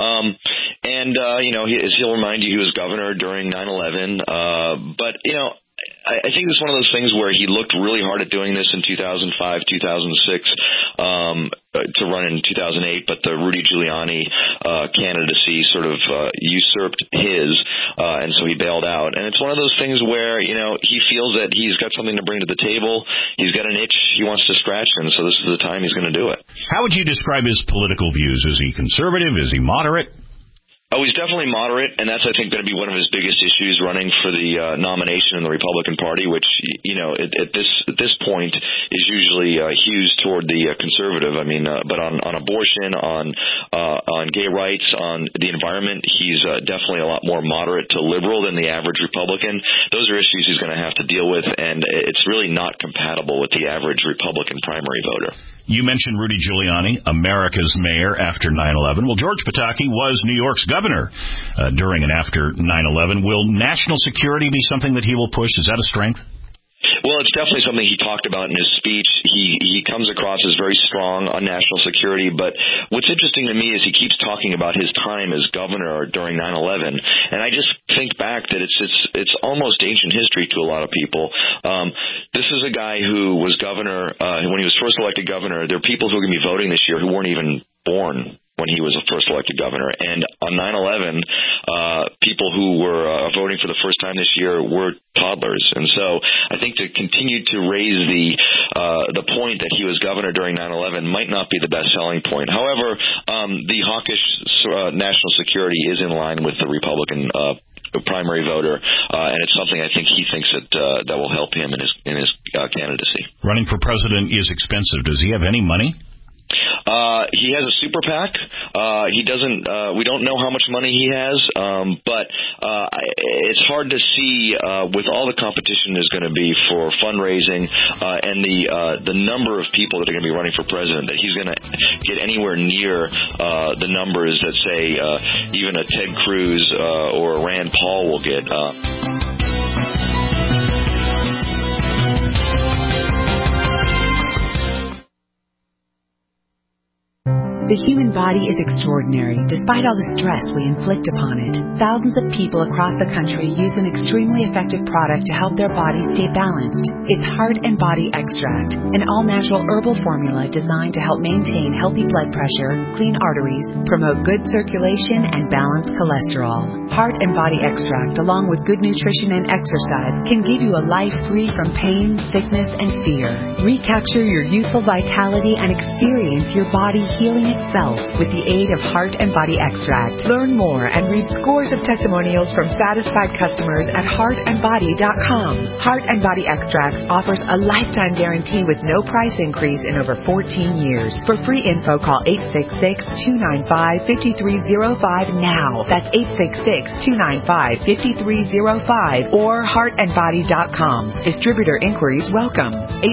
Speaker 19: He'll remind you he was governor during 9/11. I think it's one of those things where he looked really hard at doing this in 2005, 2006, to run in 2008, but the Rudy Giuliani candidacy sort of usurped his, and so he bailed out. And it's one of those things where, he feels that he's got something to bring to the table. He's got an itch he wants to scratch, and so this is the time he's going to do it.
Speaker 18: How would you describe his political views? Is he conservative? Is he moderate?
Speaker 19: Oh, he's definitely moderate, and that's, I think, going to be one of his biggest issues running for the nomination in the Republican Party, which, at this point is usually hews toward the conservative. I mean, but on abortion, on gay rights, on the environment, he's definitely a lot more moderate to liberal than the average Republican. Those are issues he's going to have to deal with, and it's really not compatible with the average Republican primary voter.
Speaker 18: You mentioned Rudy Giuliani, America's mayor after 9/11. Well, George Pataki was New York's governor during and after 9/11. Will national security be something that he will push? Is that a strength?
Speaker 19: Well, it's definitely something he talked about in his speech. He comes across as very strong on national security, but what's interesting to me is he keeps talking about his time as governor during 9/11, and I just think back that it's almost ancient history to a lot of people. This is a guy who was governor when he was first elected governor. There are people who are going to be voting this year who weren't even born when he was first elected governor. And on 9/11, people who were voting for the first time this year were toddlers. And so I think to continue to raise the point that he was governor during 9/11 might not be the best selling point. However, the hawkish national security is in line with the Republican primary voter, and it's something I think he thinks that will help him in his candidacy.
Speaker 18: Running for president is expensive. Does he have any money?
Speaker 19: He has a super PAC. He doesn't. We don't know how much money he has, but it's hard to see with all the competition is going to be for fundraising and the number of people that are going to be running for president, that he's going to get anywhere near the numbers that say even a Ted Cruz or a Rand Paul will get.
Speaker 4: The human body is extraordinary, despite all the stress we inflict upon it. Thousands of people across the country use an extremely effective product to help their bodies stay balanced. It's Heart and Body Extract, an all-natural herbal formula designed to help maintain healthy blood pressure, clean arteries, promote good circulation, and balance cholesterol. Heart and Body Extract, along with good nutrition and exercise, can give you a life free from pain, sickness, and fear. Recapture your youthful vitality and experience your body healing itself with the aid of Heart and Body Extract. Learn more and read scores of testimonials from satisfied customers at heartandbody.com. Heart and Body Extract offers a lifetime guarantee with no price increase in over 14 years. For free info, call 866-295-5305 now. That's 866-295-5305 or heartandbody.com. Distributor inquiries welcome.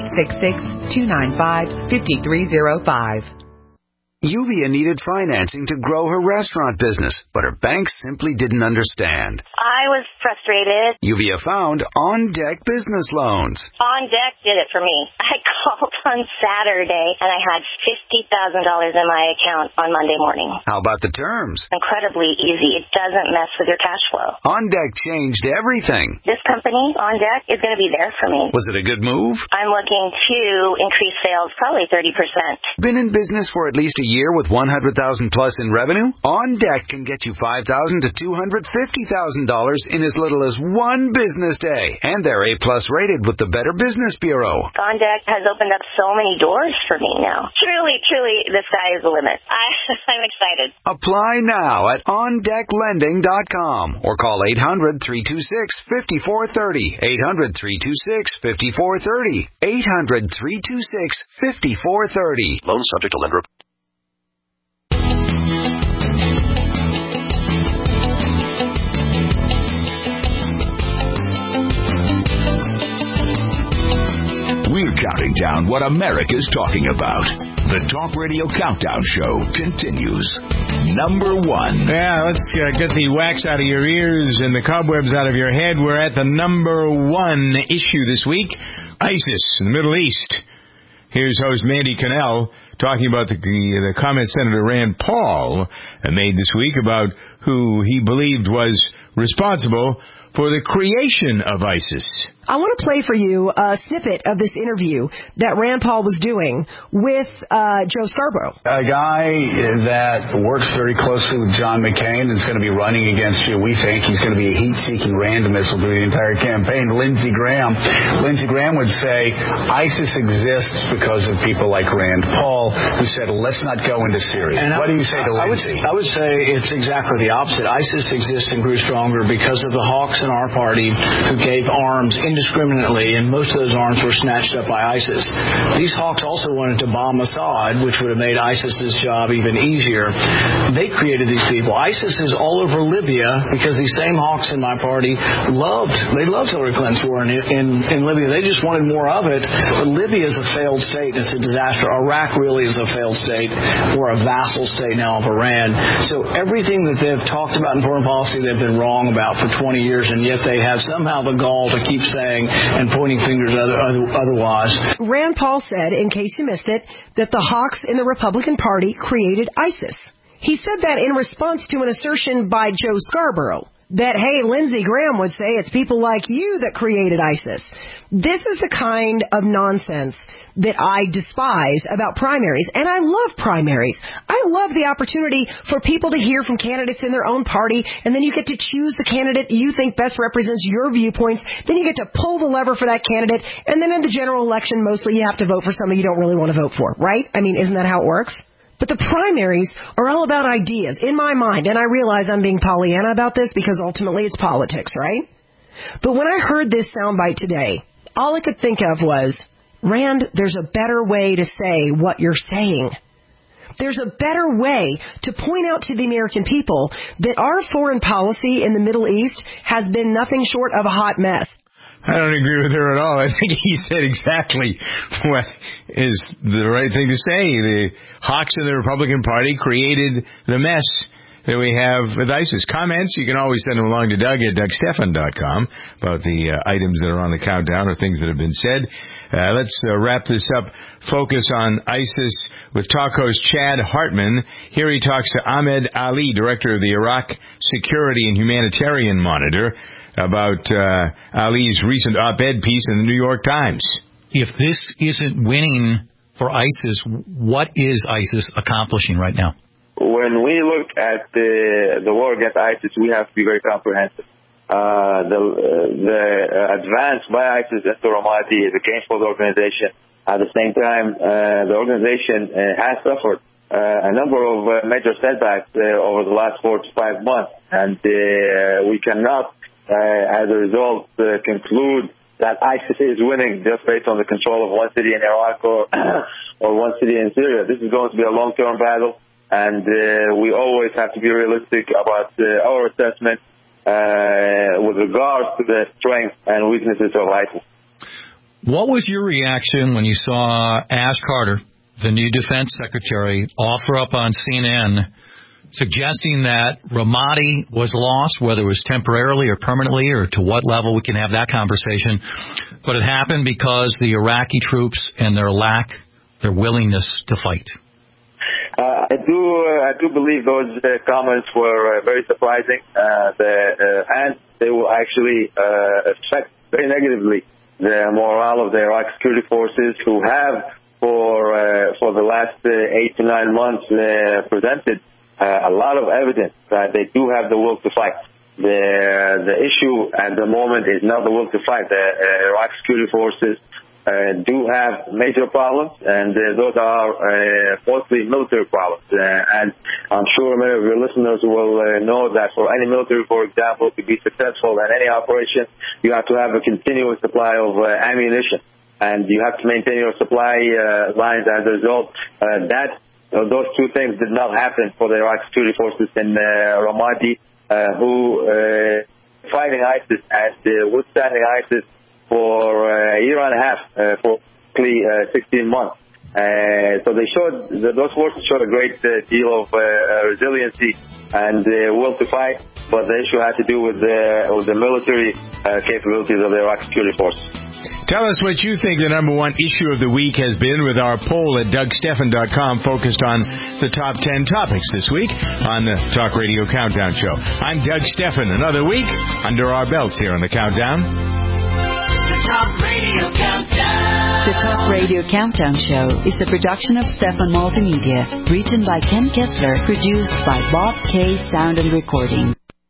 Speaker 4: 866-295-5305.
Speaker 6: Uvia needed financing to grow her restaurant business, but her bank simply didn't understand.
Speaker 20: I was frustrated.
Speaker 6: Uvia found On Deck Business Loans.
Speaker 20: On Deck did it for me. I called on Saturday, and I had $50,000 in my account on Monday morning.
Speaker 6: How about the terms?
Speaker 20: Incredibly easy. It doesn't mess with your cash flow.
Speaker 6: On Deck changed everything.
Speaker 20: This company, On Deck, is going to be there for me.
Speaker 6: Was it a good move?
Speaker 20: I'm looking to increase sales probably 30%.
Speaker 6: Been in business for at least a year with $100,000 plus in revenue? On Deck can get you $5,000 to $250,000 in as little as one business day. And they're A-plus rated with the Better Business Bureau.
Speaker 20: On Deck has opened up so many doors for me now. Truly, the sky is the limit. I'm excited.
Speaker 6: Apply now at OnDeckLending.com or call 800-326-5430. 800-326-5430. 800-326-5430.
Speaker 21: Loan subject to lender.
Speaker 2: We're counting down what America's talking about. The Talk Radio Countdown Show continues. Number 1.
Speaker 5: Yeah, let's get the wax out of your ears and the cobwebs out of your head. We're at the number 1 issue this week, ISIS in the Middle East. Here's host Mandy Cannell talking about the comment Senator Rand Paul made this week about who he believed was responsible for the creation of ISIS.
Speaker 22: I want to play for you a snippet of this interview that Rand Paul was doing with Joe Scarborough.
Speaker 23: A guy that works very closely with John McCain and is going to be running against you. We think he's going to be a heat-seeking random missile through the entire campaign. Lindsey Graham. Lindsey Graham would say ISIS exists because of people like Rand Paul, who said, let's not go into Syria. And what do you say to Lindsey?
Speaker 26: I would say it's exactly the opposite. ISIS exists and grew stronger because of the hawks in our party who gave arms indiscriminately, and most of those arms were snatched up by ISIS. These hawks also wanted to bomb Assad, which would have made ISIS's job even easier. They created these people. ISIS is all over Libya because these same hawks in my party loved Hillary Clinton's war in Libya. They just wanted more of it. But Libya is a failed state. It's a disaster. Iraq really is a failed state. We're a vassal state now of Iran. So everything that they've talked about in foreign policy they've been wrong about for 20 years, and yet they have somehow the gall to keep saying and pointing fingers otherwise. Rand Paul said, in case you missed it, that the hawks in the Republican Party created ISIS. He said that in response to an assertion by Joe Scarborough that, hey, Lindsey Graham would say it's people like you that created ISIS. This is the kind of nonsense that I despise about primaries, and I love primaries. I love the opportunity for people to hear from candidates in their own party, and then you get to choose the candidate you think best represents your viewpoints. Then you get to pull the lever for that candidate, and then in the general election, mostly you have to vote for somebody you don't really want to vote for, right? I mean, isn't that how it works? But the primaries are all about ideas, in my mind, and I realize I'm being Pollyanna about this because ultimately it's politics, right? But when I heard this soundbite today, all I could think of was, Rand, there's a better way to say what you're saying.
Speaker 22: there's a better way to point out to the American people that our foreign policy in the Middle East has been nothing short of a hot mess.
Speaker 5: I don't agree with her at all. I think he said exactly what is the right thing to say. The hawks in the Republican Party created the mess that we have with ISIS. Comments, you can always send them along to Doug at DougStephan.com about the items that are on the countdown or things that have been said. Let's wrap this up. Focus on ISIS with talk host Chad Hartman. Here he talks to Ahmed Ali, director of the Iraq Security and Humanitarian Monitor, about Ali's recent op-ed piece in the New York Times.
Speaker 1: If this isn't winning for ISIS, what is ISIS accomplishing right now?
Speaker 3: When we look at the war against ISIS, we have to be very comprehensive. The advance by ISIS into Ramadi is a gain for the organization. At the same time, the organization has suffered a number of major setbacks over the last 4 to 5 months, and we cannot, as a result, conclude that ISIS is winning just based on the control of one city in Iraq or one city in Syria. This is going to be a long-term battle, and we always have to be realistic about our assessment with regards to the strengths and weaknesses of ISIS.
Speaker 1: What was your reaction when you saw Ash Carter, the new defense secretary, offer up on CNN suggesting that Ramadi was lost, whether it was temporarily or permanently, or to what level? We can have that conversation. But it happened because the Iraqi troops and their willingness to fight.
Speaker 3: I do believe those comments were very surprising, and they will actually affect very negatively the morale of the Iraq security forces, who have for the last 8 to 9 months presented a lot of evidence that they do have the will to fight. The issue at the moment is not the will to fight. The Iraq security forces do have major problems, and those are mostly military problems. And I'm sure many of your listeners will know that for any military, for example, to be successful in any operation, you have to have a continuous supply of ammunition, and you have to maintain your supply lines. As a result, those two things did not happen for the Iraq security forces in Ramadi, who fighting ISIS and withstanding ISIS for a year and a half, for 16 months. So those forces showed a great deal of resiliency and will to fight, but the issue had to do with the military capabilities of the Iraq security forces.
Speaker 5: Tell us what you think the number one issue of the week has been with our poll at DougStephan.com, focused on the top 10 topics this week on the Talk Radio Countdown Show. I'm Doug Stephan. Another week under our belts here on the Countdown.
Speaker 2: The Talk Radio Countdown.
Speaker 7: The Talk Radio Countdown Show is a production of Stephan Multimedia, written by Ken Kessler, produced by Bob K. Sound and Recording.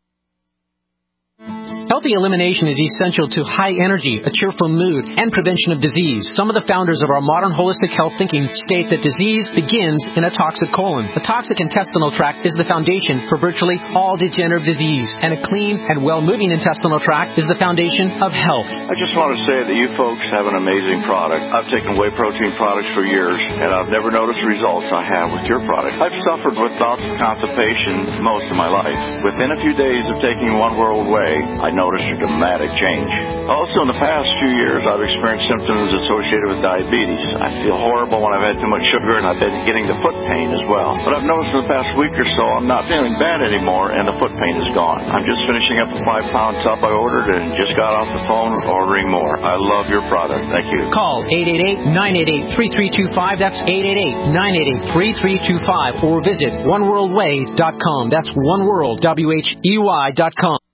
Speaker 21: Healthy elimination is essential to high energy, a cheerful mood, and prevention of disease. Some of the founders of our modern holistic health thinking state that disease begins in a toxic colon. A toxic intestinal tract is the foundation for virtually all degenerative disease, and a clean and well-moving intestinal tract is the foundation of health.
Speaker 24: I just want to say that you folks have an amazing product. I've taken whey protein products for years, and I've never noticed the results I have with your product. I've suffered with bouts of constipation most of my life. Within a few days of taking One World Whey, I noticed a dramatic change. Also, in the past few years, I've experienced symptoms associated with diabetes. I feel horrible when I've had too much sugar, and I've been getting the foot pain as well. But I've noticed in the past week or so, I'm not feeling bad anymore, and the foot pain is gone. I'm just finishing up a 5-pound tub I ordered and just got off the phone ordering more. I love your product. Thank you.
Speaker 21: Call 888-988-3325. That's 888-988-3325. Or visit oneworldwhey.com. That's oneworld, WHEY.com.